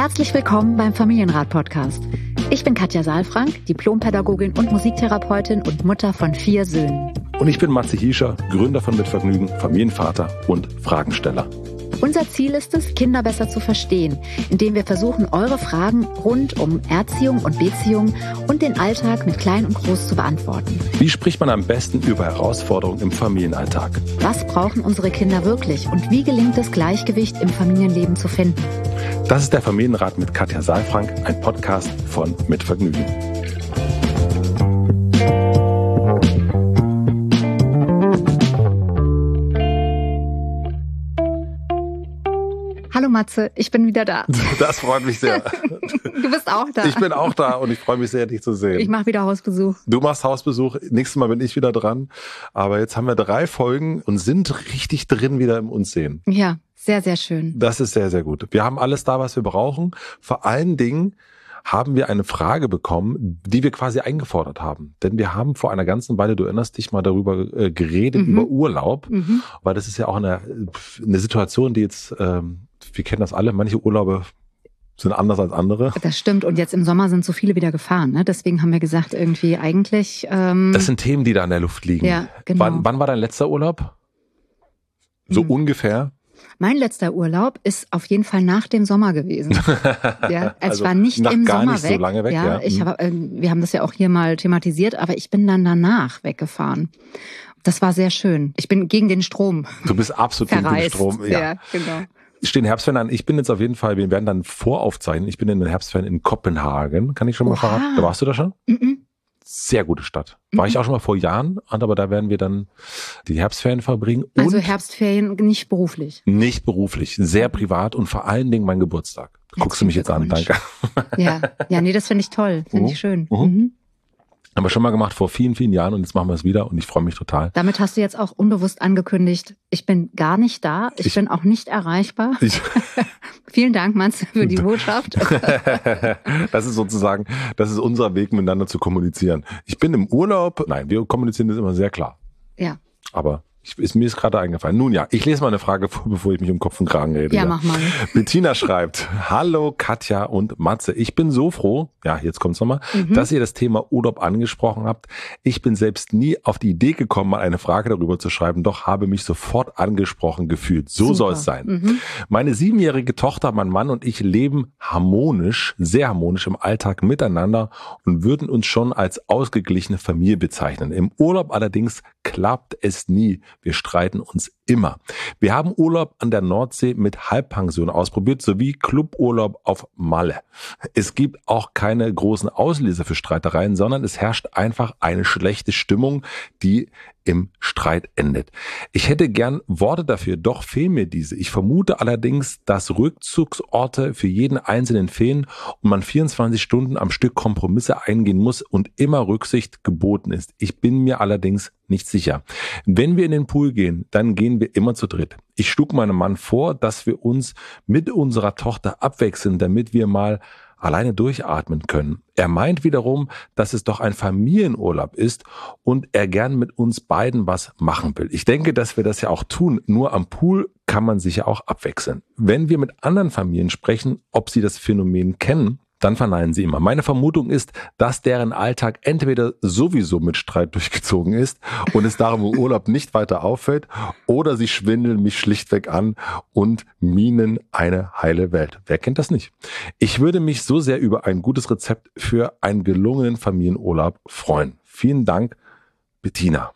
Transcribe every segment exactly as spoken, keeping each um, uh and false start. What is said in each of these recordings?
Herzlich willkommen beim Familienrat-Podcast. Ich bin Katja Saalfrank, Diplompädagogin und Musiktherapeutin und Mutter von vier Söhnen. Und ich bin Matze Hiescher, Gründer von Mitvergnügen, Familienvater und Fragensteller. Unser Ziel ist es, Kinder besser zu verstehen, indem wir versuchen, eure Fragen rund um Erziehung und Beziehung und den Alltag mit Klein und Groß zu beantworten. Wie spricht man am besten über Herausforderungen im Familienalltag? Was brauchen unsere Kinder wirklich und wie gelingt es, Gleichgewicht im Familienleben zu finden? Das ist der Familienrat mit Katja Saalfrank, ein Podcast von Mitvergnügen. Hallo Matze, ich bin wieder da. Das freut mich sehr. Du bist auch da. Ich bin auch da und ich freue mich sehr, dich zu sehen. Ich mache wieder Hausbesuch. Du machst Hausbesuch, nächstes Mal bin ich wieder dran. Aber jetzt haben wir drei Folgen und sind richtig drin wieder im Uns sehen. Ja, sehr, sehr schön. Das ist sehr, sehr gut. Wir haben alles da, was wir brauchen. Vor allen Dingen haben wir eine Frage bekommen, die wir quasi eingefordert haben. Denn wir haben vor einer ganzen Weile, du erinnerst dich mal darüber äh, geredet, mhm. über Urlaub. Mhm. Weil das ist ja auch eine, eine Situation, die jetzt, ähm, wir kennen das alle, manche Urlaube sind anders als andere. Das stimmt. Und jetzt im Sommer sind so viele wieder gefahren. Ne? Deswegen haben wir gesagt, irgendwie eigentlich... Ähm das sind Themen, die da in der Luft liegen. Ja, genau. Wann, wann war dein letzter Urlaub? So mhm. ungefähr? Mein letzter Urlaub ist auf jeden Fall nach dem Sommer gewesen. Ja, es also war nicht nach im gar Sommer nicht weg. So lange weg. Ja, Ja. Ich hab, äh, wir haben das ja auch hier mal thematisiert, aber ich bin dann danach weggefahren. Das war sehr schön. Ich bin gegen den Strom. Du bist absolut verreist. Gegen den Strom. Ja, ja genau. Stehen Herbstferien an. Ich bin jetzt auf jeden Fall, wir werden dann voraufzeichnen. Ich bin in den Herbstferien in Kopenhagen. Kann ich schon mal Oha. verraten? Da warst du da schon? Mhm. Sehr gute Stadt. War mhm. ich auch schon mal vor Jahren, aber da werden wir dann die Herbstferien verbringen. Und also Herbstferien nicht beruflich? Nicht beruflich, sehr privat und vor allen Dingen mein Geburtstag. Guckst du mich jetzt an, danke. Ja, ja, nee, das finde ich toll, finde mhm. ich schön. Mhm. Mhm. Haben wir schon mal gemacht vor vielen, vielen Jahren und jetzt machen wir es wieder und ich freue mich total. Damit hast du jetzt auch unbewusst angekündigt, ich bin gar nicht da, ich, ich bin auch nicht erreichbar. Ich, Vielen Dank, Matze, für die Botschaft. Das ist sozusagen, das ist unser Weg, miteinander zu kommunizieren. Ich bin im Urlaub, nein, wir kommunizieren das immer sehr klar. Ja. Aber ich, ist, mir ist gerade eingefallen. Nun ja, ich lese mal eine Frage vor, bevor ich mich um Kopf und Kragen rede. Ja, ja. Mach mal. Bettina schreibt, hallo Katja und Matze, ich bin so froh, ja, jetzt kommt's nochmal, mhm. dass ihr das Thema Urlaub angesprochen habt. Ich bin selbst nie auf die Idee gekommen, mal eine Frage darüber zu schreiben, doch habe mich sofort angesprochen gefühlt. So Super. Soll es sein. Mhm. Meine siebenjährige Tochter, mein Mann und ich leben harmonisch, sehr harmonisch im Alltag miteinander und würden uns schon als ausgeglichene Familie bezeichnen. Im Urlaub allerdings klappt es nie. Wir streiten uns immer. Wir haben Urlaub an der Nordsee mit Halbpension ausprobiert, sowie Cluburlaub auf Malle. Es gibt auch keine großen Auslöser für Streitereien, sondern es herrscht einfach eine schlechte Stimmung, die im Streit endet. Ich hätte gern Worte dafür, doch fehlen mir diese. Ich vermute allerdings, dass Rückzugsorte für jeden Einzelnen fehlen und man vierundzwanzig Stunden am Stück Kompromisse eingehen muss und immer Rücksicht geboten ist. Ich bin mir allerdings nicht sicher. Wenn wir in den Pool gehen, dann gehen wir immer zu dritt. Ich schlug meinem Mann vor, dass wir uns mit unserer Tochter abwechseln, damit wir mal alleine durchatmen können. Er meint wiederum, dass es doch ein Familienurlaub ist und er gern mit uns beiden was machen will. Ich denke, dass wir das ja auch tun, nur am Pool kann man sich ja auch abwechseln. Wenn wir mit anderen Familien sprechen, ob sie das Phänomen kennen, dann verneinen sie immer. Meine Vermutung ist, dass deren Alltag entweder sowieso mit Streit durchgezogen ist und es darum im Urlaub nicht weiter auffällt, oder sie schwindeln mich schlichtweg an und mienen eine heile Welt. Wer kennt das nicht? Ich würde mich so sehr über ein gutes Rezept für einen gelungenen Familienurlaub freuen. Vielen Dank, Bettina.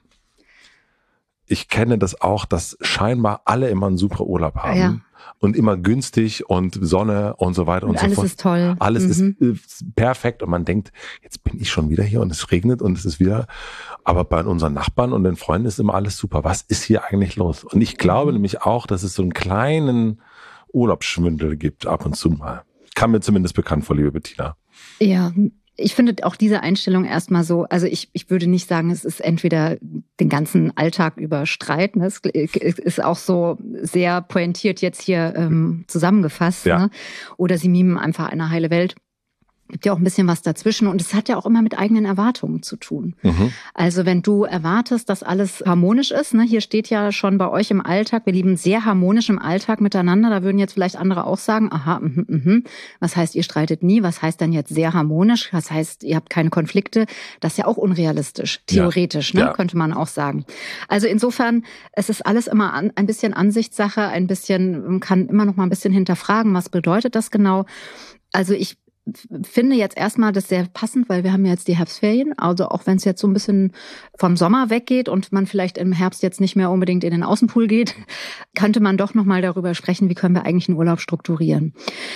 Ich kenne das auch, dass scheinbar alle immer einen super Urlaub haben. Ja. Und immer günstig und Sonne und so weiter und, und so alles fort. Alles ist toll. Alles mhm. ist perfekt und man denkt, jetzt bin ich schon wieder hier und es regnet und es ist wieder, aber bei unseren Nachbarn und den Freunden ist immer alles super. Was ist hier eigentlich los? Und ich glaube mhm. nämlich auch, dass es so einen kleinen Urlaubsschwindel gibt ab und zu mal. Kam mir zumindest bekannt vor, liebe Bettina. Ja, ich finde auch diese Einstellung erstmal so, also ich, ich würde nicht sagen, es ist entweder den ganzen Alltag über Streit, ne? Es ist auch so sehr pointiert jetzt hier ähm, zusammengefasst, ja. Ne? Oder sie mimen einfach eine heile Welt. gibt ja auch ein bisschen was dazwischen und es hat ja auch immer mit eigenen Erwartungen zu tun. Mhm. Also wenn du erwartest, dass alles harmonisch ist, ne, hier steht ja schon bei euch im Alltag, wir leben sehr harmonisch im Alltag miteinander, da würden jetzt vielleicht andere auch sagen, aha, mh, mh, was heißt, ihr streitet nie, was heißt dann jetzt sehr harmonisch, was heißt, ihr habt keine Konflikte, das ist ja auch unrealistisch, theoretisch, ja. ne, ja. könnte man auch sagen. Also insofern, es ist alles immer an, ein bisschen Ansichtssache, ein bisschen, man kann immer noch mal ein bisschen hinterfragen, was bedeutet das genau. Also ich finde jetzt erstmal das sehr passend, weil wir haben ja jetzt die Herbstferien, also auch wenn es jetzt so ein bisschen vom Sommer weggeht und man vielleicht im Herbst jetzt nicht mehr unbedingt in den Außenpool geht, könnte man doch nochmal darüber sprechen, wie können wir eigentlich einen Urlaub strukturieren.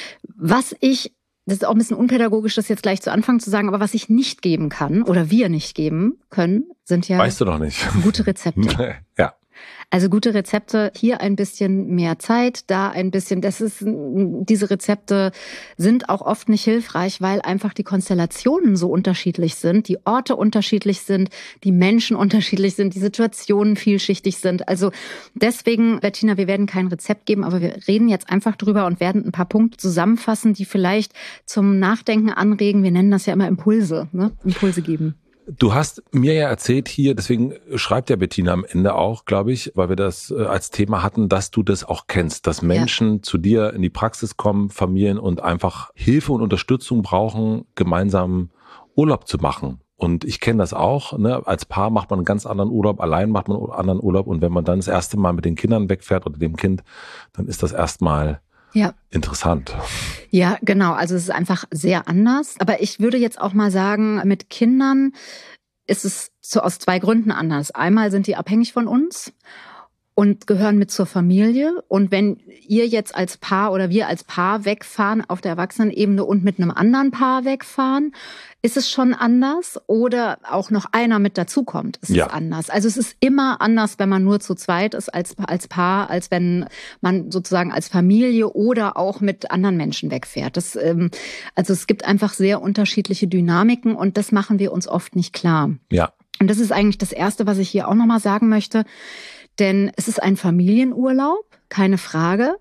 Was ich, das ist auch ein bisschen unpädagogisch, das jetzt gleich zu Anfang zu sagen, aber was ich nicht geben kann oder wir nicht geben können, sind ja weißt du doch nicht. Gute Rezepte. Ja. Also gute Rezepte, hier ein bisschen mehr Zeit, da ein bisschen, das ist, diese Rezepte sind auch oft nicht hilfreich, weil einfach die Konstellationen so unterschiedlich sind, die Orte unterschiedlich sind, die Menschen unterschiedlich sind, die Situationen vielschichtig sind. Also deswegen, Bettina, wir werden kein Rezept geben, aber wir reden jetzt einfach drüber und werden ein paar Punkte zusammenfassen, die vielleicht zum Nachdenken anregen. Wir nennen das ja immer Impulse, ne? Impulse geben. Du hast mir ja erzählt hier, deswegen schreibt ja Bettina am Ende auch, glaube ich, weil wir das als Thema hatten, dass du das auch kennst, dass Menschen ja. zu dir in die Praxis kommen, Familien und einfach Hilfe und Unterstützung brauchen, gemeinsam Urlaub zu machen. Und ich kenne das auch, ne? Als Paar macht man einen ganz anderen Urlaub, allein macht man einen anderen Urlaub und wenn man dann das erste Mal mit den Kindern wegfährt oder dem Kind, dann ist das erstmal ja. interessant. Ja, genau. Also es ist einfach sehr anders. Aber ich würde jetzt auch mal sagen, mit Kindern ist es so aus zwei Gründen anders. Einmal sind die abhängig von uns und gehören mit zur Familie. Und wenn ihr jetzt als Paar oder wir als Paar wegfahren auf der Erwachsenenebene und mit einem anderen Paar wegfahren, ist es schon anders. Oder auch noch einer mit dazukommt, ist ja. es anders. Also es ist immer anders, wenn man nur zu zweit ist als, als Paar, als wenn man sozusagen als Familie oder auch mit anderen Menschen wegfährt. Das, ähm, also es gibt einfach sehr unterschiedliche Dynamiken und das machen wir uns oft nicht klar. Ja. Und das ist eigentlich das Erste, was ich hier auch nochmal sagen möchte. Denn es ist ein Familienurlaub, keine Frage.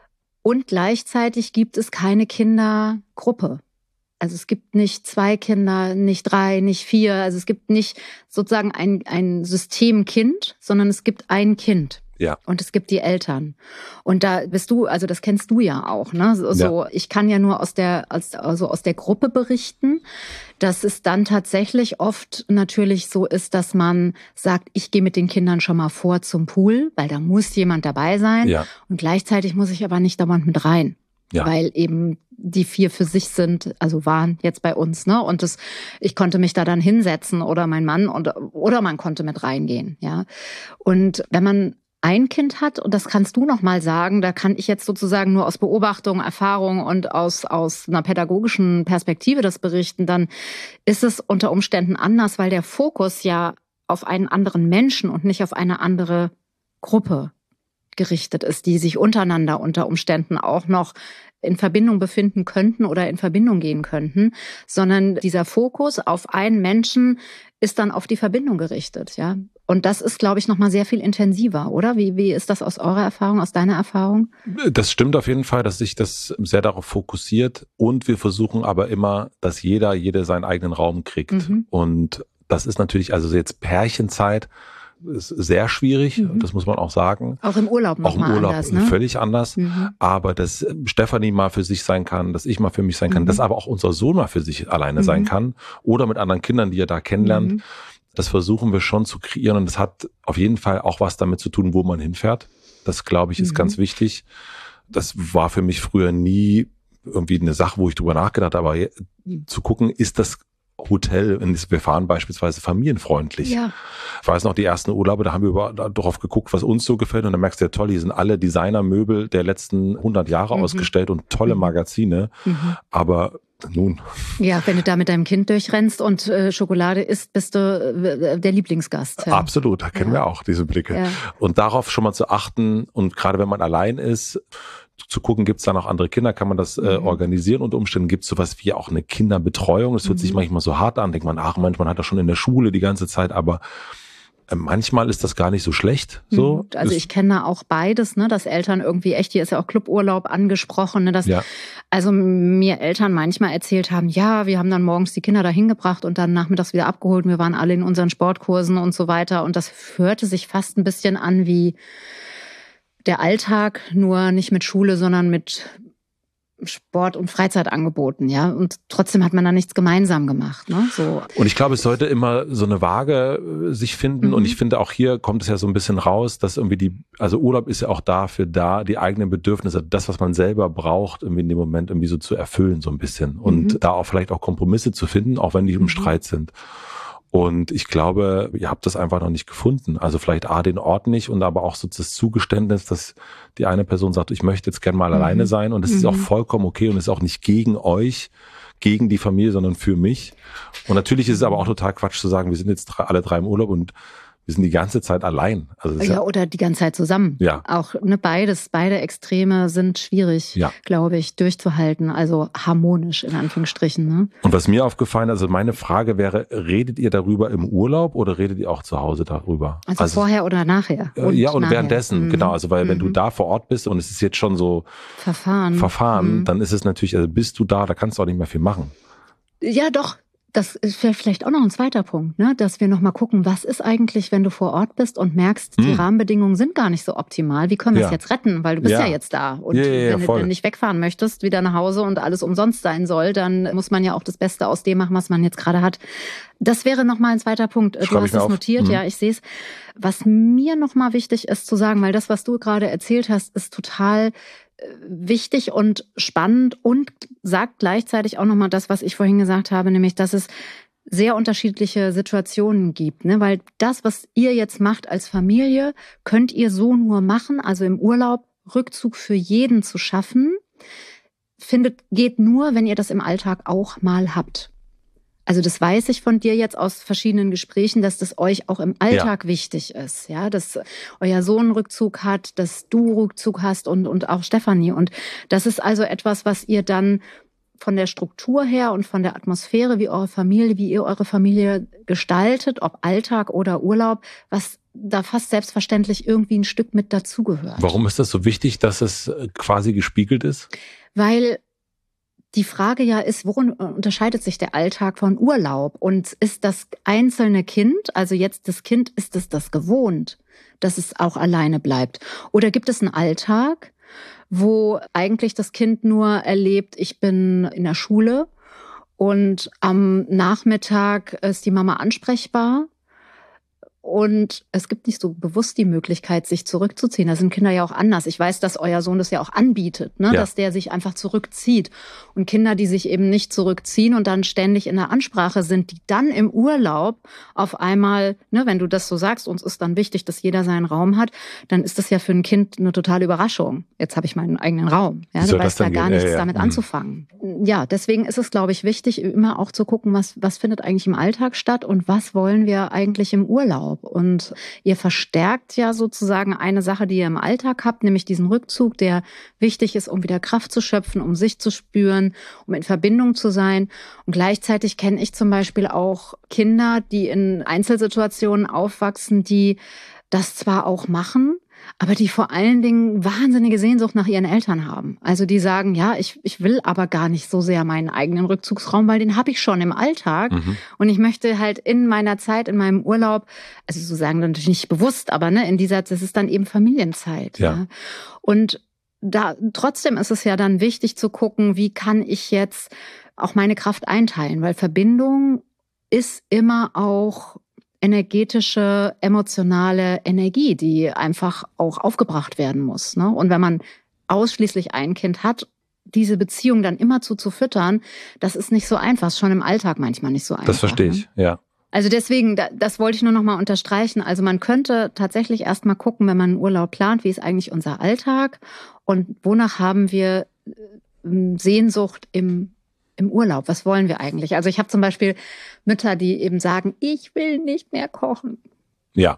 Und gleichzeitig gibt es keine Kindergruppe. Also es gibt nicht zwei Kinder, nicht drei, nicht vier. Also es gibt nicht sozusagen ein, ein Systemkind, sondern es gibt ein Kind. Ja. Und es gibt die Eltern. Und da bist du, also das kennst du ja auch, ne? So, ja. ich kann ja nur aus der, aus, also aus der Gruppe berichten, dass es dann tatsächlich oft natürlich so ist, dass man sagt, ich gehe mit den Kindern schon mal vor zum Pool, weil da muss jemand dabei sein. Ja. Und gleichzeitig muss ich aber nicht dauernd mit rein. Ja. Weil eben die vier für sich sind, also waren jetzt bei uns, ne? Und das, ich konnte mich da dann hinsetzen oder mein Mann und, oder man konnte mit reingehen, ja. Und wenn man ein Kind hat, und das kannst du noch mal sagen, da kann ich jetzt sozusagen nur aus Beobachtung, Erfahrung und aus, aus einer pädagogischen Perspektive das berichten, dann ist es unter Umständen anders, weil der Fokus ja auf einen anderen Menschen und nicht auf eine andere Gruppe gerichtet ist, die sich untereinander unter Umständen auch noch in Verbindung befinden könnten oder in Verbindung gehen könnten, sondern dieser Fokus auf einen Menschen ist dann auf die Verbindung gerichtet, ja. Und das ist, glaube ich, noch mal sehr viel intensiver, oder? Wie, wie ist das aus eurer Erfahrung, aus deiner Erfahrung? Das stimmt auf jeden Fall, dass sich das sehr darauf fokussiert und wir versuchen aber immer, dass jeder, jede seinen eigenen Raum kriegt. Mhm. Und das ist natürlich, also jetzt Pärchenzeit, ist sehr schwierig, mhm. das muss man auch sagen. Auch im Urlaub noch Auch im mal Urlaub anders, ne? Völlig anders. Mhm. Aber dass Stefanie mal für sich sein kann, dass ich mal für mich sein kann, mhm. dass aber auch unser Sohn mal für sich alleine mhm. sein kann oder mit anderen Kindern, die er da kennenlernt. Mhm. Das versuchen wir schon zu kreieren und das hat auf jeden Fall auch was damit zu tun, wo man hinfährt. Das, glaube ich, ist mhm. ganz wichtig. Das war für mich früher nie irgendwie eine Sache, wo ich drüber nachgedacht habe, aber zu gucken, ist das Hotel, in das wir fahren, beispielsweise familienfreundlich. Ja. Ich weiß noch, die ersten Urlaube, da haben wir über, darauf geguckt, was uns so gefällt und dann merkst du ja, toll, hier sind alle Designermöbel der letzten hundert Jahre mhm. ausgestellt und tolle Magazine, mhm. aber nun. Ja, wenn du da mit deinem Kind durchrennst und äh, Schokolade isst, bist du äh, der Lieblingsgast. Ja. Absolut, da kennen ja. wir auch diese Blicke. Ja. Und darauf schon mal zu achten und gerade wenn man allein ist, zu gucken, gibt es da noch andere Kinder, kann man das äh, mhm. organisieren. Unter Umständen gibt es sowas wie auch eine Kinderbetreuung. Das hört mhm. sich manchmal so hart an, denkt man, ach Mensch, man hat das schon in der Schule die ganze Zeit, aber manchmal ist das gar nicht so schlecht. So. Also ich kenne auch beides, ne, dass Eltern irgendwie echt, hier ist ja auch Cluburlaub angesprochen, ne, dass ja. also mir Eltern manchmal erzählt haben, ja, wir haben dann morgens die Kinder dahin gebracht und dann nachmittags wieder abgeholt. Wir waren alle in unseren Sportkursen und so weiter. Und das hörte sich fast ein bisschen an wie der Alltag, nur nicht mit Schule, sondern mit Sport- und Freizeitangeboten, ja. Und trotzdem hat man da nichts gemeinsam gemacht, ne? So. Und ich glaube, es sollte immer so eine Waage sich finden. Mhm. Und ich finde, auch hier kommt es ja so ein bisschen raus, dass irgendwie die, also Urlaub ist ja auch dafür da, die eigenen Bedürfnisse, das, was man selber braucht, irgendwie in dem Moment irgendwie so zu erfüllen, so ein bisschen. Und mhm. da auch vielleicht auch Kompromisse zu finden, auch wenn die im mhm. Streit sind. Und ich glaube, ihr habt das einfach noch nicht gefunden. Also vielleicht A, den Ort nicht und aber auch so das Zugeständnis, dass die eine Person sagt, ich möchte jetzt gerne mal mhm. alleine sein. Und das mhm. ist auch vollkommen okay und ist auch nicht gegen euch, gegen die Familie, sondern für mich. Und natürlich ist es aber auch total Quatsch zu sagen, wir sind jetzt alle drei im Urlaub und wir sind die ganze Zeit allein. Also das ja, ist ja, oder die ganze Zeit zusammen. Ja. Auch ne, beides, beide Extreme sind schwierig, ja. glaube ich, durchzuhalten. Also harmonisch in Anführungsstrichen. Ne? Und was mir aufgefallen ist, also meine Frage wäre, redet ihr darüber im Urlaub oder redet ihr auch zu Hause darüber? Also, also vorher oder nachher? Und ja, und nachher. währenddessen, mhm. genau. Also weil mhm. wenn du da vor Ort bist und es ist jetzt schon so Verfahren, Verfahren mhm. dann ist es natürlich, also bist du da, da kannst du auch nicht mehr viel machen. Ja, doch. Das ist vielleicht auch noch ein zweiter Punkt, ne? Dass wir nochmal gucken, was ist eigentlich, wenn du vor Ort bist und merkst, die hm. Rahmenbedingungen sind gar nicht so optimal. Wie können wir es ja. jetzt retten? Weil du bist ja, ja jetzt da. Und ja, ja, ja, wenn voll. du nicht wegfahren möchtest, wieder nach Hause und alles umsonst sein soll, dann muss man ja auch das Beste aus dem machen, was man jetzt gerade hat. Das wäre nochmal ein zweiter Punkt. Du Schreib hast es notiert, mhm. ja, ich sehe es. Was mir nochmal wichtig ist zu sagen, weil das, was du gerade erzählt hast, ist total wichtig und spannend und sagt gleichzeitig auch nochmal das, was ich vorhin gesagt habe, nämlich, dass es sehr unterschiedliche Situationen gibt, ne? Weil das, was ihr jetzt macht als Familie, könnt ihr so nur machen, also im Urlaub Rückzug für jeden zu schaffen, findet, geht nur, wenn ihr das im Alltag auch mal habt. Also das weiß ich von dir jetzt aus verschiedenen Gesprächen, dass das euch auch im Alltag ja. wichtig ist, ja, dass euer Sohn Rückzug hat, dass du Rückzug hast und und auch Stefanie. Und das ist also etwas, was ihr dann von der Struktur her und von der Atmosphäre, wie eure Familie, wie ihr eure Familie gestaltet, ob Alltag oder Urlaub, was da fast selbstverständlich irgendwie ein Stück mit dazugehört. Warum ist das so wichtig, dass es quasi gespiegelt ist? Weil die Frage ja ist, worin unterscheidet sich der Alltag von Urlaub? Und ist das einzelne Kind, also jetzt das Kind, ist es das gewohnt, dass es auch alleine bleibt? Oder gibt es einen Alltag, wo eigentlich das Kind nur erlebt, ich bin in der Schule und am Nachmittag ist die Mama ansprechbar? Und es gibt nicht so bewusst die Möglichkeit, sich zurückzuziehen. Da sind Kinder ja auch anders. Ich weiß, dass euer Sohn das ja auch anbietet, ne? Ja. Dass der sich einfach zurückzieht. Und Kinder, die sich eben nicht zurückziehen und dann ständig in der Ansprache sind, die dann im Urlaub auf einmal, ne, wenn du das so sagst, uns ist dann wichtig, dass jeder seinen Raum hat, dann ist das ja für ein Kind eine totale Überraschung. Jetzt habe ich meinen eigenen Raum. Ja, du weißt ja gar gehen? nichts ja, ja. damit mhm. anzufangen. Ja, deswegen ist es, glaube ich, wichtig, immer auch zu gucken, was, was findet eigentlich im Alltag statt und was wollen wir eigentlich im Urlaub. Und ihr verstärkt ja sozusagen eine Sache, die ihr im Alltag habt, nämlich diesen Rückzug, der wichtig ist, um wieder Kraft zu schöpfen, um sich zu spüren, um in Verbindung zu sein. Und gleichzeitig kenne ich zum Beispiel auch Kinder, die in Einzelsituationen aufwachsen, die das zwar auch machen, aber die vor allen Dingen wahnsinnige Sehnsucht nach ihren Eltern haben. Also die sagen, ja, ich, ich will aber gar nicht so sehr meinen eigenen Rückzugsraum, weil den habe ich schon im Alltag. Mhm. Und ich möchte halt in meiner Zeit, in meinem Urlaub, also so sagen natürlich nicht bewusst, aber ne, in dieser, das ist dann eben Familienzeit. Ja. ja. Und da trotzdem ist es ja dann wichtig zu gucken, wie kann ich jetzt auch meine Kraft einteilen, weil Verbindung ist immer auch energetische, emotionale Energie, die einfach auch aufgebracht werden muss, ne? Und wenn man ausschließlich ein Kind hat, diese Beziehung dann immer zu, zu füttern, das ist nicht so einfach, ist schon im Alltag manchmal nicht so einfach. Das verstehe ich, ne? ja. Also deswegen, das wollte ich nur noch mal unterstreichen. Also man könnte tatsächlich erst mal gucken, wenn man einen Urlaub plant, wie ist eigentlich unser Alltag und wonach haben wir Sehnsucht im Im Urlaub, was wollen wir eigentlich? Also ich habe zum Beispiel Mütter, die eben sagen, ich will nicht mehr kochen. Ja.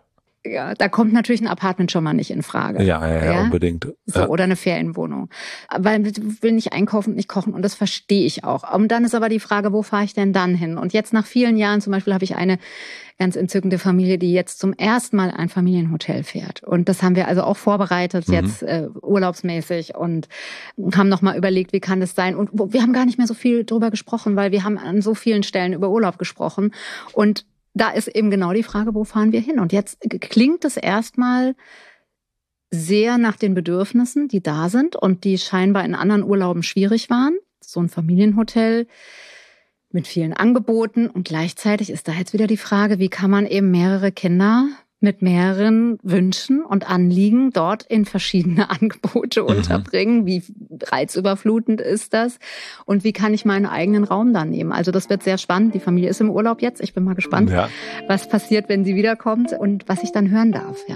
Ja, da kommt natürlich ein Apartment schon mal nicht in Frage. Ja, ja, ja, ja? unbedingt. So, ja. Oder eine Ferienwohnung. Weil ich will nicht einkaufen und nicht kochen und das verstehe ich auch. Und dann ist aber die Frage, wo fahre ich denn dann hin? Und jetzt nach vielen Jahren zum Beispiel habe ich eine ganz entzückende Familie, die jetzt zum ersten Mal ein Familienhotel fährt. Und das haben wir also auch vorbereitet, mhm. jetzt äh, urlaubsmäßig und haben nochmal überlegt, wie kann das sein? Und wir haben gar nicht mehr so viel drüber gesprochen, weil wir haben an so vielen Stellen über Urlaub gesprochen. Und da ist eben genau die Frage, wo fahren wir hin? Und jetzt klingt es erstmal sehr nach den Bedürfnissen, die da sind und die scheinbar in anderen Urlauben schwierig waren. So ein Familienhotel mit vielen Angeboten. Und gleichzeitig ist da jetzt wieder die Frage, wie kann man eben mehrere Kinder mit mehreren Wünschen und Anliegen dort in verschiedene Angebote mhm. unterbringen. Wie reizüberflutend ist das? Und wie kann ich meinen eigenen Raum da nehmen? Also das wird sehr spannend. Die Familie ist im Urlaub jetzt. Ich bin mal gespannt, ja. was passiert, wenn sie wiederkommt und was ich dann hören darf. Ja.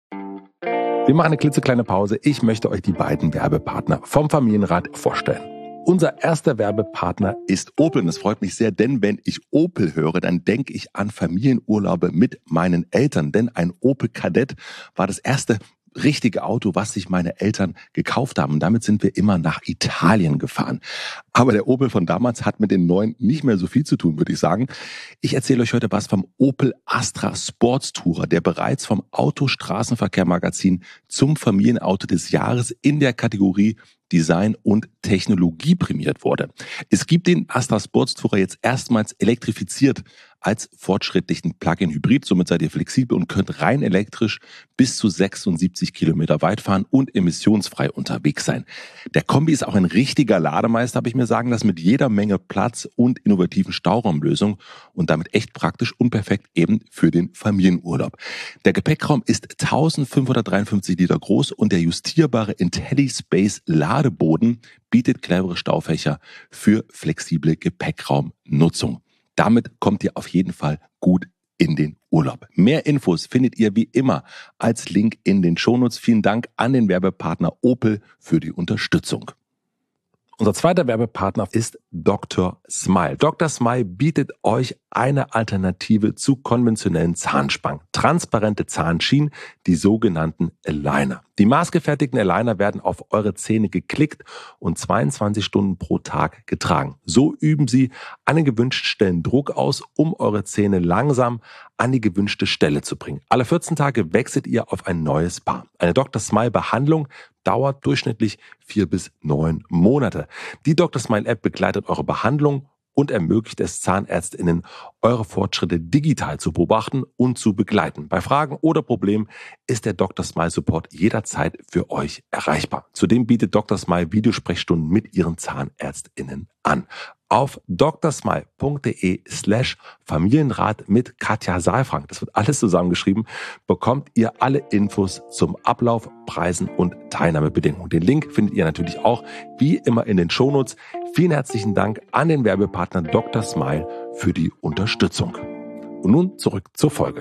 Wir machen eine klitzekleine Pause. Ich möchte euch die beiden Werbepartner vom Familienrat vorstellen. Unser erster Werbepartner ist Opel. Und es freut mich sehr, denn wenn ich Opel höre, dann denke ich an Familienurlaube mit meinen Eltern. Denn ein Opel Kadett war das erste richtige Auto, was sich meine Eltern gekauft haben. Und damit sind wir immer nach Italien gefahren. Aber der Opel von damals hat mit den neuen nicht mehr so viel zu tun, würde ich sagen. Ich erzähle euch heute was vom Opel Astra Sportstourer, der bereits vom Autostraßenverkehr-Magazin zum Familienauto des Jahres in der Kategorie Design und Technologie prämiert wurde. Es gibt den Astra Sportstourer jetzt erstmals elektrifiziert als fortschrittlichen Plug-in-Hybrid. Somit seid ihr flexibel und könnt rein elektrisch bis zu sechsundsiebzig Kilometer weit fahren und emissionsfrei unterwegs sein. Der Kombi ist auch ein richtiger Lademeister, habe ich mir sagen lassen, mit jeder Menge Platz und innovativen Stauraumlösungen und damit echt praktisch und perfekt eben für den Familienurlaub. Der Gepäckraum ist eintausendfünfhundertdreiundfünfzig Liter groß und der justierbare IntelliSpace Ladeboden bietet clevere Staufächer für flexible Gepäckraumnutzung. Damit kommt ihr auf jeden Fall gut in den Urlaub. Mehr Infos findet ihr wie immer als Link in den Shownotes. Vielen Dank an den Werbepartner Opel für die Unterstützung. Unser zweiter Werbepartner ist Doktor Smile. Doktor Smile bietet euch eine Alternative zu konventionellen Zahnspangen. Transparente Zahnschienen, die sogenannten Aligner. Die maßgefertigten Aligner werden auf eure Zähne geklickt und zweiundzwanzig Stunden pro Tag getragen. So üben sie an den gewünschten Stellen Druck aus, um eure Zähne langsam an die gewünschte Stelle zu bringen. Alle vierzehn Tage wechselt ihr auf ein neues Paar. Eine Doktor Smile Behandlung dauert durchschnittlich vier bis neun Monate. Die Doktor Smile App begleitet eure Behandlung und ermöglicht es ZahnärztInnen, eure Fortschritte digital zu beobachten und zu begleiten. Bei Fragen oder Problemen ist der Doktor Smile Support jederzeit für euch erreichbar. Zudem bietet Doktor Smile Videosprechstunden mit ihren ZahnärztInnen an. Auf drsmile.de slash Familienrat mit Katja Saalfrank, das wird alles zusammengeschrieben, bekommt ihr alle Infos zum Ablauf, Preisen und Teilnahmebedingungen. Den Link findet ihr natürlich auch wie immer in den Shownotes. Vielen herzlichen Dank an den Werbepartner Doktor Smile für die Unterstützung. Und nun zurück zur Folge.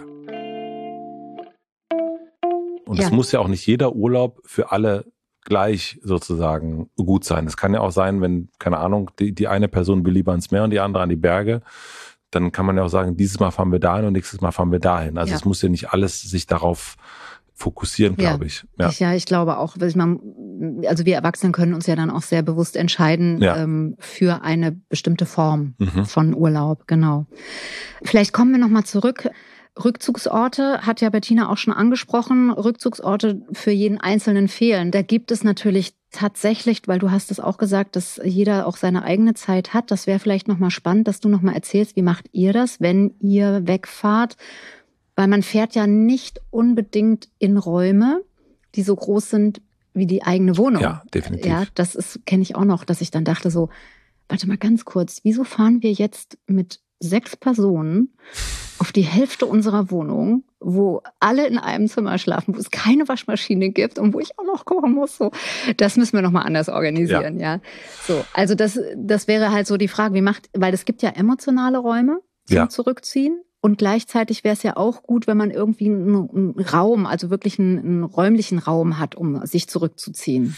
Und es ja. muss ja auch nicht jeder Urlaub für alle gleich sozusagen gut sein. Es kann ja auch sein, wenn, keine Ahnung, die, die eine Person will lieber ins Meer und die andere an die Berge, dann kann man ja auch sagen, dieses Mal fahren wir dahin und nächstes Mal fahren wir dahin. Also ja. es muss ja nicht alles sich darauf fokussieren, glaube ja. ich. Ja. ich. Ja, ich glaube auch. Also wir Erwachsenen können uns ja dann auch sehr bewusst entscheiden ja. ähm, für eine bestimmte Form mhm. von Urlaub. Genau. Vielleicht kommen wir nochmal zurück. Rückzugsorte hat ja Bettina auch schon angesprochen. Rückzugsorte für jeden Einzelnen fehlen. Da gibt es natürlich tatsächlich, weil du hast es auch gesagt, dass jeder auch seine eigene Zeit hat. Das wäre vielleicht nochmal spannend, dass du nochmal erzählst, wie macht ihr das, wenn ihr wegfahrt? Weil man fährt ja nicht unbedingt in Räume, die so groß sind wie die eigene Wohnung. Ja, definitiv. Ja, das ist, kenne ich auch noch, dass ich dann dachte so, warte mal ganz kurz, wieso fahren wir jetzt mit sechs Personen auf die Hälfte unserer Wohnung, wo alle in einem Zimmer schlafen, wo es keine Waschmaschine gibt und wo ich auch noch kochen muss. So, das müssen wir noch mal anders organisieren, ja. ja. So, also das, das wäre halt so die Frage, wie macht, weil es gibt ja emotionale Räume zum ja. Zurückziehen. Und gleichzeitig wäre es ja auch gut, wenn man irgendwie einen, einen Raum, also wirklich einen, einen räumlichen Raum hat, um sich zurückzuziehen.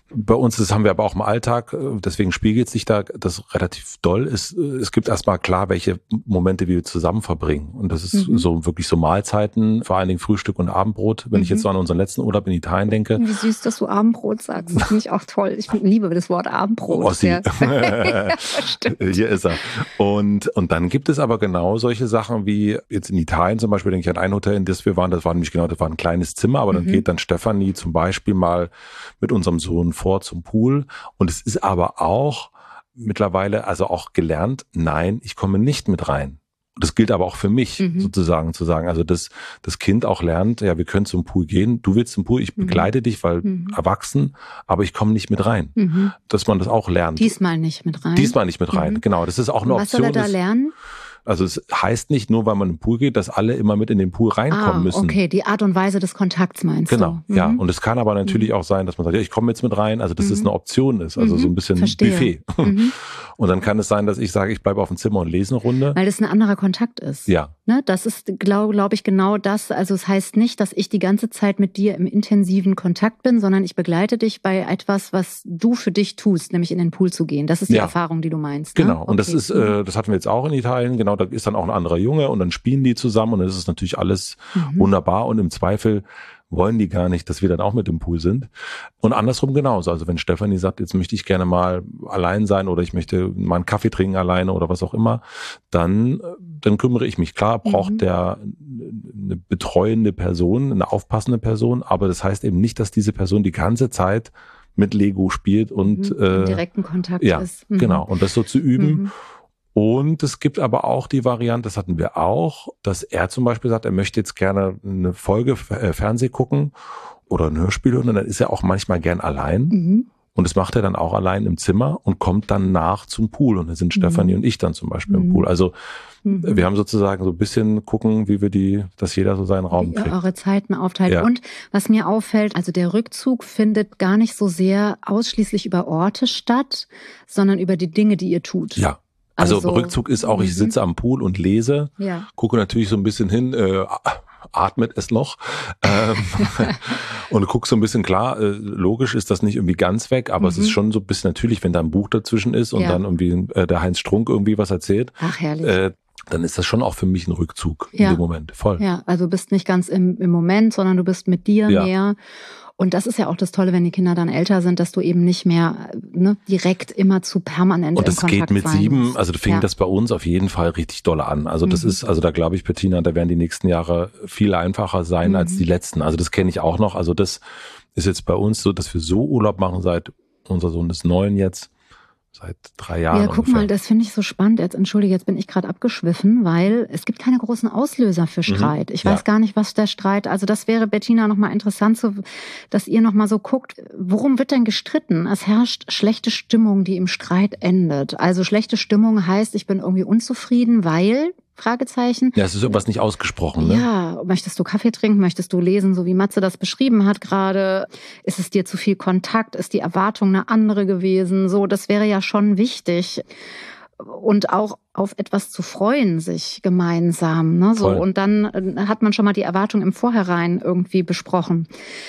Bei uns, das haben wir aber auch im Alltag, deswegen spiegelt sich da das relativ doll. Es, es gibt erstmal klar, welche Momente wir zusammen verbringen. Und das ist mhm. so wirklich so Mahlzeiten, vor allen Dingen Frühstück und Abendbrot. Wenn mhm. ich jetzt so an unseren letzten Urlaub in Italien denke. Wie süß, dass du Abendbrot sagst. Das finde ich auch toll. Ich liebe das Wort Abendbrot. Oh, ja. Ja, hier ist er. Und, und dann gibt es aber genau solche Sachen wie jetzt in Italien zum Beispiel, denke ich an ein Hotel, in das wir waren, das war nämlich genau, das war ein kleines Zimmer, aber dann mhm. geht dann Stefanie zum Beispiel mal mit unserem Sohn vor zum Pool. Und es ist aber auch mittlerweile, also auch gelernt, nein, ich komme nicht mit rein. Das gilt aber auch für mich mhm. sozusagen zu sagen, also dass das Kind auch lernt, ja, wir können zum Pool gehen, du willst zum Pool, ich begleite mhm. dich, weil mhm. erwachsen, aber ich komme nicht mit rein. Mhm. Dass man das auch lernt. Diesmal nicht mit rein. Diesmal nicht mit rein, mhm. genau. Das ist auch eine Was Option. Was soll er da lernen? Also es heißt nicht nur, weil man in den Pool geht, dass alle immer mit in den Pool reinkommen ah, müssen. Okay, die Art und Weise des Kontakts meinst genau, du? Genau, ja. Und es kann aber natürlich mhm. auch sein, dass man sagt, ja, ich komme jetzt mit rein, also dass mhm. es eine Option ist, also mhm. so ein bisschen Verstehe. Buffet. Mhm. Und dann kann es sein, dass ich sage, ich bleibe auf dem Zimmer und lese eine Runde. Weil das ein anderer Kontakt ist. Ja. Ne? Das ist, glaube glaub ich, genau das. Also es heißt nicht, dass ich die ganze Zeit mit dir im intensiven Kontakt bin, sondern ich begleite dich bei etwas, was du für dich tust, nämlich in den Pool zu gehen. Das ist die ja. Erfahrung, die du meinst. Ne? Genau. Und okay. das ist, äh, das hatten wir jetzt auch in Italien. Genau, da ist dann auch ein anderer Junge und dann spielen die zusammen und dann ist es natürlich alles mhm. wunderbar und im Zweifel wollen die gar nicht, dass wir dann auch mit im Pool sind. Und andersrum genauso. Also wenn Stefanie sagt, jetzt möchte ich gerne mal allein sein oder ich möchte mal einen Kaffee trinken alleine oder was auch immer, dann, dann kümmere ich mich. Klar braucht mhm. der eine betreuende Person, eine aufpassende Person, aber das heißt eben nicht, dass diese Person die ganze Zeit mit Lego spielt und mhm. im direkten Kontakt ja, ist. Mhm. Genau. Und das so zu üben. Mhm. Und es gibt aber auch die Variante, das hatten wir auch, dass er zum Beispiel sagt, er möchte jetzt gerne eine Folge äh, Fernseh gucken oder ein Hörspiel hören und dann ist er auch manchmal gern allein. Mhm. Und das macht er dann auch allein im Zimmer und kommt dann nach zum Pool. Und da sind mhm. Stefanie und ich dann zum Beispiel mhm. im Pool. Also mhm. wir haben sozusagen so ein bisschen gucken, wie wir die, dass jeder so seinen Raum kriegt. Wie ihr eure Zeiten aufteilt. Ja. Und was mir auffällt, also der Rückzug findet gar nicht so sehr ausschließlich über Orte statt, sondern über die Dinge, die ihr tut. Ja. Also, also Rückzug ist auch, ich sitze am Pool und lese, ja. gucke natürlich so ein bisschen hin, äh, atmet es noch ähm, und guck so ein bisschen, klar, äh, logisch ist das nicht irgendwie ganz weg, aber mhm. es ist schon so ein bisschen natürlich, wenn da ein Buch dazwischen ist und ja. dann irgendwie äh, der Heinz Strunk irgendwie was erzählt. Ach, herrlich. Äh, dann ist das schon auch für mich ein Rückzug ja. in dem Moment, voll. Ja, also du bist nicht ganz im, im Moment, sondern du bist mit dir ja. mehr. Und das ist ja auch das Tolle, wenn die Kinder dann älter sind, dass du eben nicht mehr ne, direkt immer zu permanent und im Kontakt sein Und das geht mit sieben, musst. also fing ja. das bei uns auf jeden Fall richtig doll an. Also das mhm. ist, also da glaube ich, Bettina, da werden die nächsten Jahre viel einfacher sein mhm. als die letzten. Also das kenne ich auch noch. Also das ist jetzt bei uns so, dass wir so Urlaub machen seit, unser Sohn ist neun jetzt, seit drei Jahren. Ja, guck ungefähr. mal, das finde ich so spannend. Jetzt entschuldige, jetzt bin ich gerade abgeschwiffen, weil es gibt keine großen Auslöser für Streit. Ich ja. weiß gar nicht, was der Streit, also das wäre, Bettina, nochmal interessant, so, dass ihr nochmal so guckt, worum wird denn gestritten? Es herrscht schlechte Stimmung, die im Streit endet. Also schlechte Stimmung heißt, ich bin irgendwie unzufrieden, weil... Fragezeichen. Ja, es ist irgendwas nicht ausgesprochen, ne? Ja, möchtest du Kaffee trinken? Möchtest du lesen, so wie Matze das beschrieben hat gerade? Ist es dir zu viel Kontakt? Ist die Erwartung eine andere gewesen? So, das wäre ja schon wichtig. Und auch auf etwas zu freuen, sich gemeinsam, ne? So, Voll. und dann hat man schon mal die Erwartung im Vorhinein irgendwie besprochen.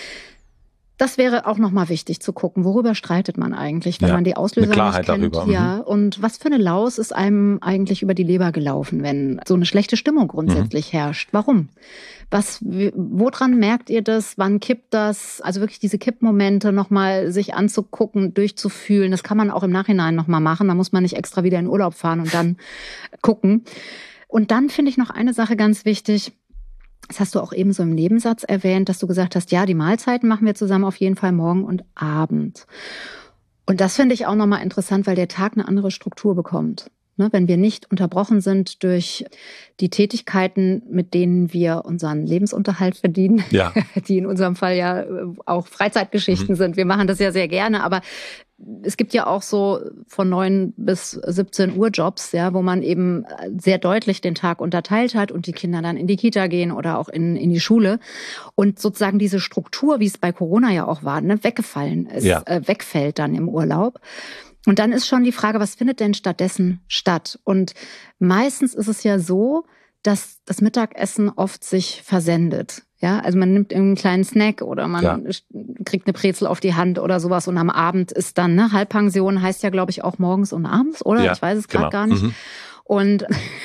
Das wäre auch nochmal wichtig zu gucken, worüber streitet man eigentlich, wenn ja, man die Auslöser eine Klarheit nicht kennt. Darüber. Ja, und was für eine Laus ist einem eigentlich über die Leber gelaufen, wenn so eine schlechte Stimmung grundsätzlich mhm. herrscht? Warum? Was, woran merkt ihr das? Wann kippt das? Also wirklich diese Kippmomente nochmal sich anzugucken, durchzufühlen. Das kann man auch im Nachhinein nochmal machen. Da muss man nicht extra wieder in Urlaub fahren und dann gucken. Und dann finde ich noch eine Sache ganz wichtig. Das hast du auch eben so im Nebensatz erwähnt, dass du gesagt hast, ja, die Mahlzeiten machen wir zusammen auf jeden Fall morgen und Abend. Und das finde ich auch nochmal interessant, weil der Tag eine andere Struktur bekommt. Ne, wenn wir nicht unterbrochen sind durch die Tätigkeiten, mit denen wir unseren Lebensunterhalt verdienen, ja. die in unserem Fall ja auch Freizeitgeschichten mhm. sind. Wir machen das ja sehr gerne, aber es gibt ja auch so von neun bis siebzehn Uhr Jobs, ja, wo man eben sehr deutlich den Tag unterteilt hat und die Kinder dann in die Kita gehen oder auch in, in die Schule. Und sozusagen diese Struktur, wie es bei Corona ja auch war, ne, weggefallen ist, ja. äh, wegfällt dann im Urlaub. Und dann ist schon die Frage, was findet denn stattdessen statt? Und meistens ist es ja so, dass das Mittagessen oft sich versendet. Ja, also man nimmt irgendeinen kleinen Snack oder man ja. kriegt eine Brezel auf die Hand oder sowas und am Abend ist dann, ne, Halbpension heißt ja, glaube ich, auch morgens und abends, oder? Ja, ich weiß es gerade genau. gar nicht. Mhm. Und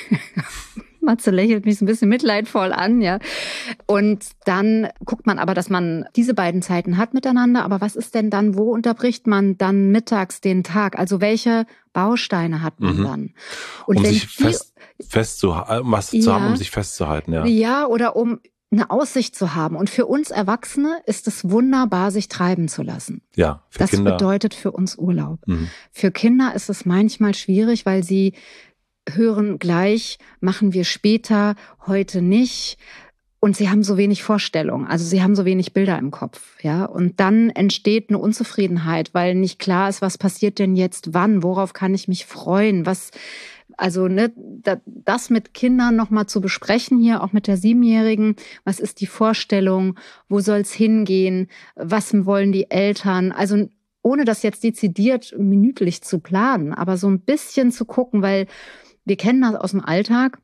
Matze lächelt mich so ein bisschen mitleidvoll an, ja. Und dann guckt man aber, dass man diese beiden Zeiten hat miteinander. Aber was ist denn dann, wo unterbricht man dann mittags den Tag? Also welche Bausteine hat man mhm. dann? Und um sich die, fest, fest zu, was ja, zu haben, um sich festzuhalten, ja. Ja, oder um eine Aussicht zu haben. Und für uns Erwachsene ist es wunderbar, sich treiben zu lassen. Ja, für das Kinder. Das bedeutet für uns Urlaub. Mhm. Für Kinder ist es manchmal schwierig, weil sie hören gleich, machen wir später, heute nicht. Und sie haben so wenig Vorstellung, also sie haben so wenig Bilder im Kopf, ja. Und dann entsteht eine Unzufriedenheit, weil nicht klar ist, was passiert denn jetzt wann, worauf kann ich mich freuen, was, also ne, das mit Kindern nochmal zu besprechen hier, auch mit der Siebenjährigen, was ist die Vorstellung, wo soll es hingehen, was wollen die Eltern, also ohne das jetzt dezidiert minütlich zu planen, aber so ein bisschen zu gucken, weil wir kennen das aus dem Alltag,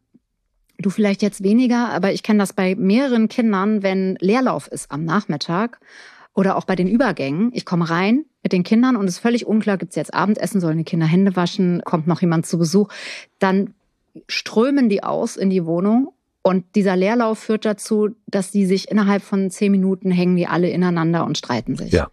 du vielleicht jetzt weniger, aber ich kenne das bei mehreren Kindern, wenn Leerlauf ist am Nachmittag oder auch bei den Übergängen. Ich komme rein mit den Kindern und es ist völlig unklar, gibt es jetzt Abendessen, sollen die Kinder Hände waschen, kommt noch jemand zu Besuch. Dann strömen die aus in die Wohnung und dieser Leerlauf führt dazu, dass die sich innerhalb von zehn Minuten hängen die alle ineinander und streiten sich. Ja.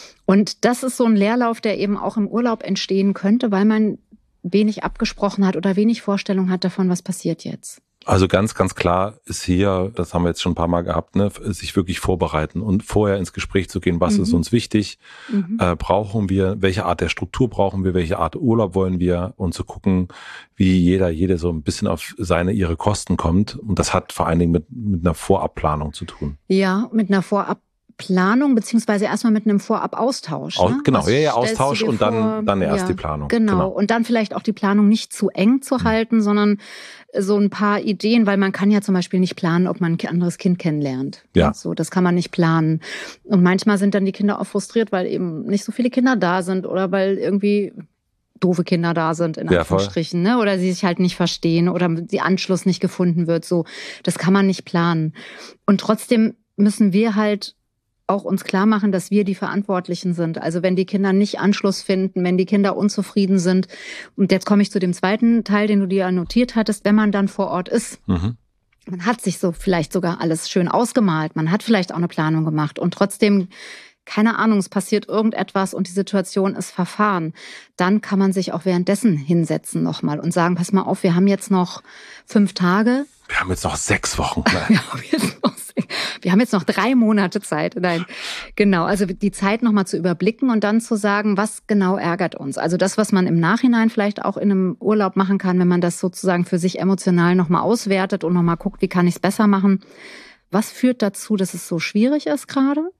Und das ist so ein Leerlauf, der eben auch im Urlaub entstehen könnte, weil man wenig abgesprochen hat oder wenig Vorstellung hat davon, was passiert jetzt. Also ganz, ganz klar ist hier, das haben wir jetzt schon ein paar Mal gehabt, ne, sich wirklich vorbereiten und vorher ins Gespräch zu gehen, was mhm. ist uns wichtig, mhm. äh, brauchen wir, welche Art der Struktur brauchen wir, welche Art Urlaub wollen wir und zu gucken, wie jeder, jede so ein bisschen auf seine, ihre Kosten kommt. Und das hat vor allen Dingen mit, mit einer Vorabplanung zu tun. Ja, mit einer Vorabplanung. Planung, beziehungsweise erstmal mit einem Vorab-Austausch. Ne? Genau, ja, ja, Austausch und vor? dann, dann erst ja, die Planung. Genau. genau, und dann vielleicht auch die Planung nicht zu eng zu halten, mhm. sondern so ein paar Ideen, weil man kann ja zum Beispiel nicht planen, ob man ein anderes Kind kennenlernt. Ja. So, das kann man nicht planen. Und manchmal sind dann die Kinder auch frustriert, weil eben nicht so viele Kinder da sind oder weil irgendwie doofe Kinder da sind, in Anführungsstrichen, ja, ne? Oder sie sich halt nicht verstehen oder die Anschluss nicht gefunden wird. So, das kann man nicht planen. Und trotzdem müssen wir halt auch uns klar machen, dass wir die Verantwortlichen sind. Also wenn die Kinder nicht Anschluss finden, wenn die Kinder unzufrieden sind. Und jetzt komme ich zu dem zweiten Teil, den du dir notiert hattest, wenn man dann vor Ort ist. Mhm. Man hat sich so vielleicht sogar alles schön ausgemalt. Man hat vielleicht auch eine Planung gemacht und trotzdem, keine Ahnung, es passiert irgendetwas und die Situation ist verfahren. Dann kann man sich auch währenddessen hinsetzen nochmal und sagen, pass mal auf, wir haben jetzt noch fünf Tage. Wir haben jetzt noch sechs Wochen. wir, haben jetzt noch, wir haben jetzt noch drei Monate Zeit. Nein, genau. Also die Zeit nochmal zu überblicken und dann zu sagen, was genau ärgert uns. Also das, was man im Nachhinein vielleicht auch in einem Urlaub machen kann, wenn man das sozusagen für sich emotional nochmal auswertet und nochmal guckt, wie kann ich es besser machen. Was führt dazu, dass es so schwierig ist gerade?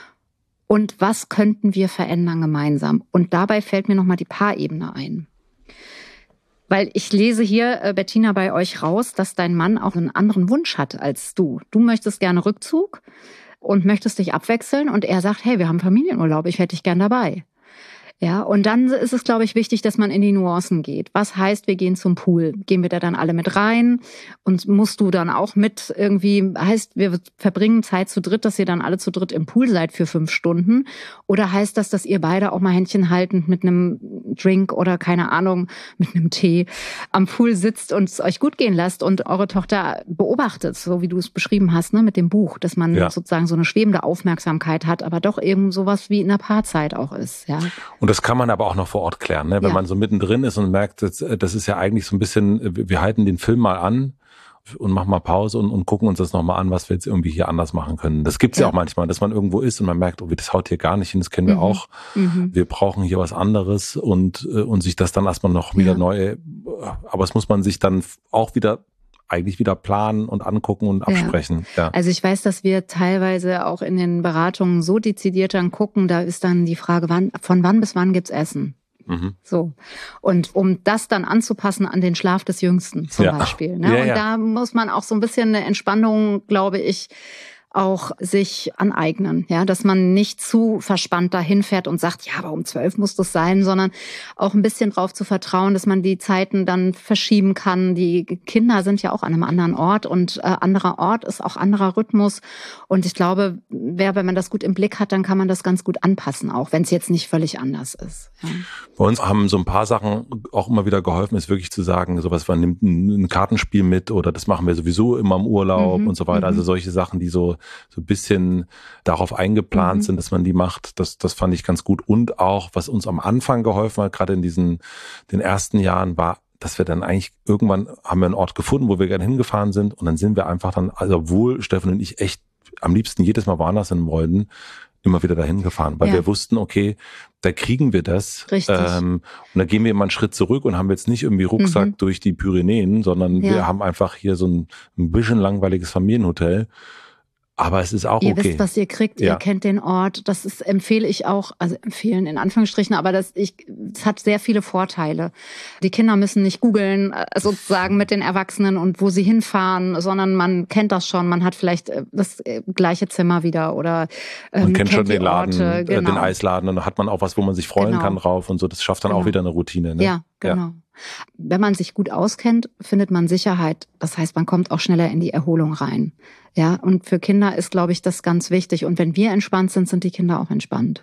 Und was könnten wir verändern gemeinsam? Und dabei fällt mir nochmal die Paarebene ein. Weil ich lese hier, äh, Bettina, bei euch raus, dass dein Mann auch einen anderen Wunsch hat als du. Du möchtest gerne Rückzug und möchtest dich abwechseln und er sagt, hey, wir haben Familienurlaub, ich hätte dich gern dabei. Ja, und dann ist es, glaube ich, wichtig, dass man in die Nuancen geht. Was heißt, wir gehen zum Pool? Gehen wir da dann alle mit rein? Und musst du dann auch mit irgendwie, heißt, wir verbringen Zeit zu dritt, dass ihr dann alle zu dritt im Pool seid für fünf Stunden? Oder heißt das, dass ihr beide auch mal Händchen haltend mit einem Drink oder keine Ahnung, mit einem Tee am Pool sitzt und es euch gut gehen lasst und eure Tochter beobachtet, so wie du es beschrieben hast, ne, mit dem Buch, dass man ja. sozusagen so eine schwebende Aufmerksamkeit hat, aber doch eben sowas wie in der Paarzeit auch ist, ja. Und das kann man aber auch noch vor Ort klären, ne? Wenn ja. man so mittendrin ist und merkt, das, das ist ja eigentlich so ein bisschen, wir halten den Film mal an und machen mal Pause und, und gucken uns das nochmal an, was wir jetzt irgendwie hier anders machen können. Das gibt's ja. ja auch manchmal, dass man irgendwo ist und man merkt, oh, das haut hier gar nicht hin, das kennen wir mhm. auch. Mhm. Wir brauchen hier was anderes und, und sich das dann erstmal noch wieder ja. neu, aber es muss man sich dann auch wieder eigentlich wieder planen und angucken und absprechen. Ja. Ja. Also ich weiß, dass wir teilweise auch in den Beratungen so dezidiert dann gucken, da ist dann die Frage, wann, von wann bis wann gibt's Essen? Mhm. So. Und um das dann anzupassen an den Schlaf des Jüngsten zum ja. Beispiel. Ne? Ja, und ja. da muss man auch so ein bisschen eine Entspannung, glaube ich, auch sich aneignen, ja, dass man nicht zu verspannt dahin fährt und sagt, ja, aber um zwölf muss das sein, sondern auch ein bisschen drauf zu vertrauen, dass man die Zeiten dann verschieben kann. Die Kinder sind ja auch an einem anderen Ort und äh, anderer Ort ist auch anderer Rhythmus. Und ich glaube, wer, wenn man das gut im Blick hat, dann kann man das ganz gut anpassen, auch wenn es jetzt nicht völlig anders ist. Ja. Bei uns haben so ein paar Sachen auch immer wieder geholfen, ist wirklich zu sagen, sowas, man nimmt ein, ein Kartenspiel mit oder das machen wir sowieso immer im Urlaub mhm. und so weiter. Also solche Sachen, die so so ein bisschen darauf eingeplant mhm. sind, dass man die macht, das das fand ich ganz gut. Und auch, was uns am Anfang geholfen hat, gerade in diesen den ersten Jahren, war, dass wir dann eigentlich irgendwann haben wir einen Ort gefunden, wo wir gerne hingefahren sind und dann sind wir einfach dann, also obwohl Steffen und ich echt am liebsten jedes Mal woanders in Molden, immer wieder dahin gefahren, weil ja. wir wussten, okay, da kriegen wir das. Richtig. Ähm, und da gehen wir immer einen Schritt zurück und haben jetzt nicht irgendwie Rucksack mhm. durch die Pyrenäen, sondern ja. wir haben einfach hier so ein, ein bisschen langweiliges Familienhotel. Aber es ist auch ihr okay. Ihr wisst, was ihr kriegt, ja. ihr kennt den Ort. Das ist, empfehle ich auch, also empfehlen in Anführungsstrichen, aber das, ich, das hat sehr viele Vorteile. Die Kinder müssen nicht googeln, sozusagen mit den Erwachsenen und wo sie hinfahren, sondern man kennt das schon. Man hat vielleicht das gleiche Zimmer wieder oder ähm, man kennt, kennt schon den Orte, Laden, genau. äh, den Eisladen und dann hat man auch was, wo man sich freuen genau. kann drauf und so. Das schafft dann genau. auch wieder eine Routine. Ne? Ja, genau. Ja. Wenn man sich gut auskennt, findet man Sicherheit. Das heißt, man kommt auch schneller in die Erholung rein. Ja, und für Kinder ist, glaube ich, das ganz wichtig. Und wenn wir entspannt sind, sind die Kinder auch entspannt.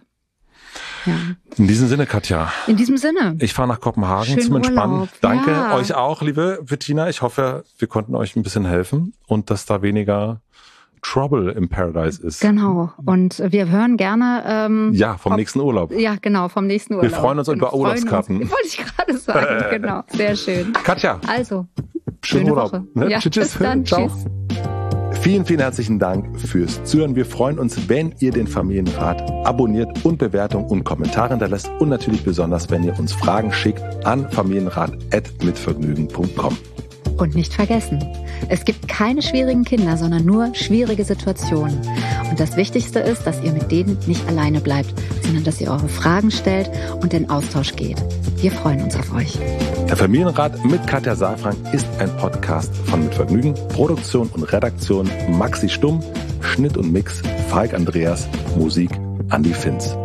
Ja. In diesem Sinne, Katja. In diesem Sinne. Ich fahre nach Kopenhagen Schönen zum Entspannen. Urlaub. Danke ja. euch auch, liebe Bettina. Ich hoffe, wir konnten euch ein bisschen helfen und dass da weniger Trouble im Paradise ist. Genau. Und wir hören gerne... Ähm, ja, vom ob, nächsten Urlaub. Ja, genau, vom nächsten Urlaub. Wir freuen uns genau, über Urlaubskarten. Uns, wollte ich gerade sagen, genau. Sehr schön. Katja. Also, schönen schöne Urlaub. Woche. Ne? Ja, tschüss, bis dann. Ciao. Tschüss. Vielen, vielen herzlichen Dank fürs Zuhören. Wir freuen uns, wenn ihr den Familienrat abonniert und Bewertung und Kommentare hinterlasst und natürlich besonders, wenn ihr uns Fragen schickt an familienrat at mitvergnügen punkt com. Und nicht vergessen, es gibt keine schwierigen Kinder, sondern nur schwierige Situationen. Und das Wichtigste ist, dass ihr mit denen nicht alleine bleibt, sondern dass ihr eure Fragen stellt und in Austausch geht. Wir freuen uns auf euch. Der Familienrat mit Katja Saalfrank ist ein Podcast von Mit Vergnügen. Produktion und Redaktion Maxi Stumm, Schnitt und Mix Falk Andreas, Musik Andi Finz.